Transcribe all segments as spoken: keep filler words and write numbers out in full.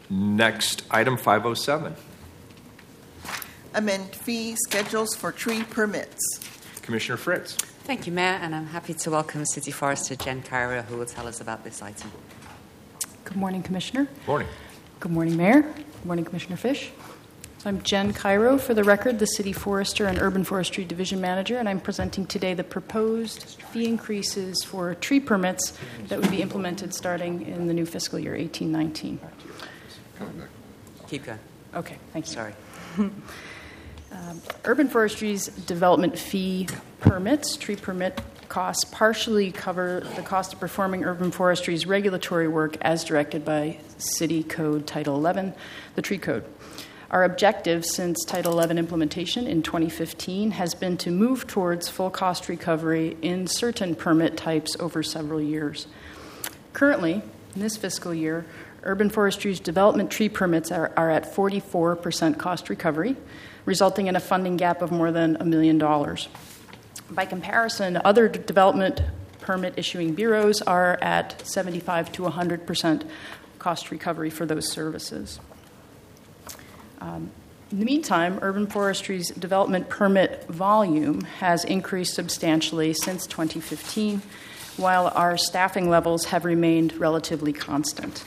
Next, item five oh seven. Amend fee schedules for tree permits. Commissioner Fritz. Thank you, Mayor, and I'm happy to welcome City Forester Jen Cairo, who will tell us about this item. Good morning, Commissioner. Morning. Good morning, Mayor. Good morning, Commissioner Fish. So I'm Jen Cairo, for the record, the City Forester and Urban Forestry Division Manager, and I'm presenting today the proposed fee increases for tree permits that would be implemented starting in the new fiscal year eighteen nineteen. Keep going. Okay, thank you. Sorry. Um, Urban Forestry's development fee permits, tree permit costs, partially cover the cost of performing Urban Forestry's regulatory work as directed by City Code Title eleven, the Tree Code. Our objective since Title eleven implementation in twenty fifteen has been to move towards full cost recovery in certain permit types over several years. Currently, in this fiscal year, Urban Forestry's development tree permits are, are at forty-four percent cost recovery, resulting in a funding gap of more than a million dollars. By comparison, other d- development permit issuing bureaus are at seventy-five to one hundred percent cost recovery for those services. Um, in the meantime, Urban Forestry's development permit volume has increased substantially since twenty fifteen, while our staffing levels have remained relatively constant.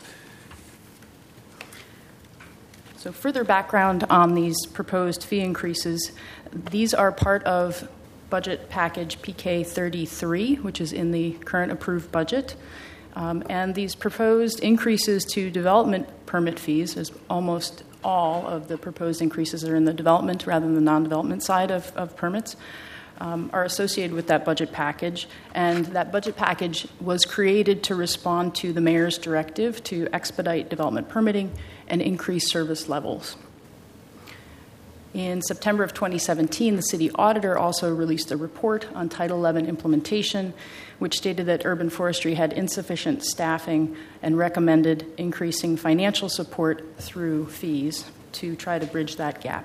So further background on these proposed fee increases, these are part of budget package P K thirty-three, which is in the current approved budget. Um, and these proposed increases to development permit fees, as almost all of the proposed increases are in the development rather than the non-development side of, of permits, um, are associated with that budget package. And that budget package was created to respond to the mayor's directive to expedite development permitting and increase service levels. In September of twenty seventeen, the city auditor also released a report on Title eleven implementation, which stated that Urban Forestry had insufficient staffing and recommended increasing financial support through fees to try to bridge that gap.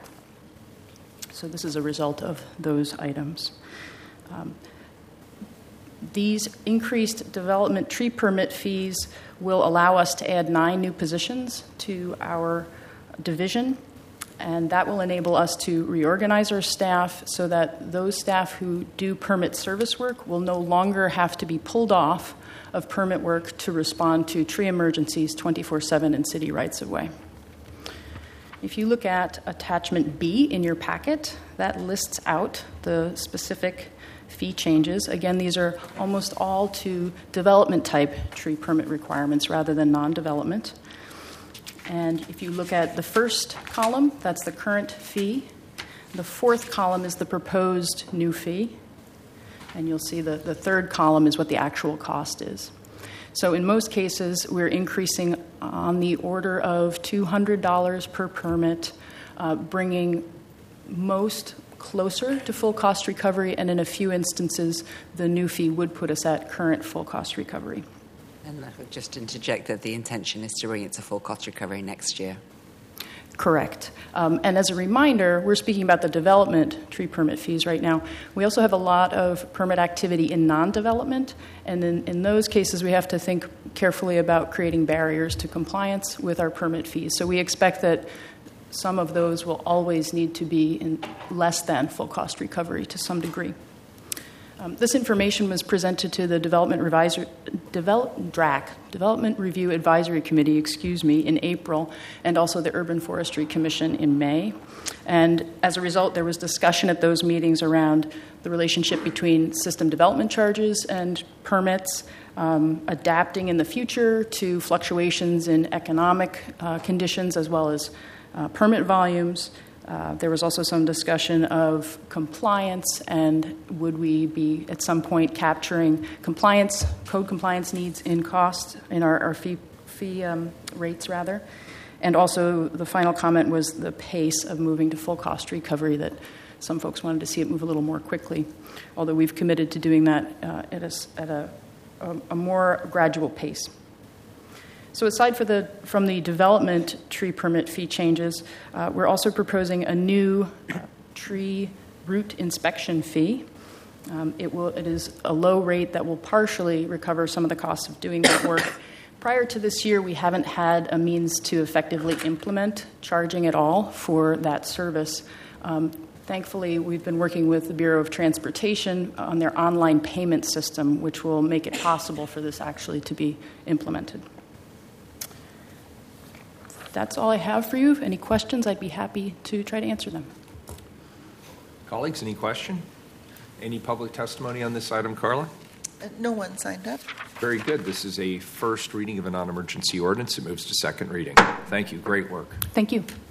So this is a result of those items. Um, These increased development tree permit fees will allow us to add nine new positions to our division, and that will enable us to reorganize our staff so that those staff who do permit service work will no longer have to be pulled off of permit work to respond to tree emergencies twenty-four seven in city rights-of-way. If you look at attachment B in your packet, that lists out the specific fee changes. Again, these are almost all to development type tree permit requirements rather than non-development. And if you look at the first column, that's the current fee. The fourth column is the proposed new fee. And you'll see the, the third column is what the actual cost is. So in most cases, we're increasing on the order of two hundred dollars per permit, uh, bringing most closer to full cost recovery, and in a few instances, the new fee would put us at current full cost recovery. And I would just interject that the intention is to bring it to full cost recovery next year. Correct. Um, and as a reminder, we're speaking about the development tree permit fees right now. We also have a lot of permit activity in non-development, and in, in those cases, we have to think carefully about creating barriers to compliance with our permit fees. So we expect that some of those will always need to be in less than full cost recovery to some degree. Um, this information was presented to the Development Revisor, Develop, D R A C, Development Review Advisory Committee, excuse me, in April, and also the Urban Forestry Commission in May. And as a result, there was discussion at those meetings around the relationship between system development charges and permits, um, adapting in the future to fluctuations in economic uh, conditions as well as uh, permit volumes. Uh, there was also some discussion of compliance and would we be at some point capturing compliance, code compliance needs in cost, in our, our fee, fee um, rates rather. And also the final comment was the pace of moving to full cost recovery, that some folks wanted to see it move a little more quickly, although we've committed to doing that uh, at, a, at a, a, a more gradual pace. So aside for the, from the development tree permit fee changes, uh, we're also proposing a new uh, tree root inspection fee. Um, it will, it is a low rate that will partially recover some of the costs of doing that work, prior to this year, we haven't had a means to effectively implement charging at all for that service. Um, thankfully, we've been working with the Bureau of Transportation on their online payment system, which will make it possible for this actually to be implemented. That's all I have for you. Any questions, I'd be happy to try to answer them. Colleagues, any question? Any public testimony on this item, Carla? Uh, No one signed up. Very good. This is a first reading of a non-emergency ordinance. It moves to second reading. Thank you. Great work. Thank you.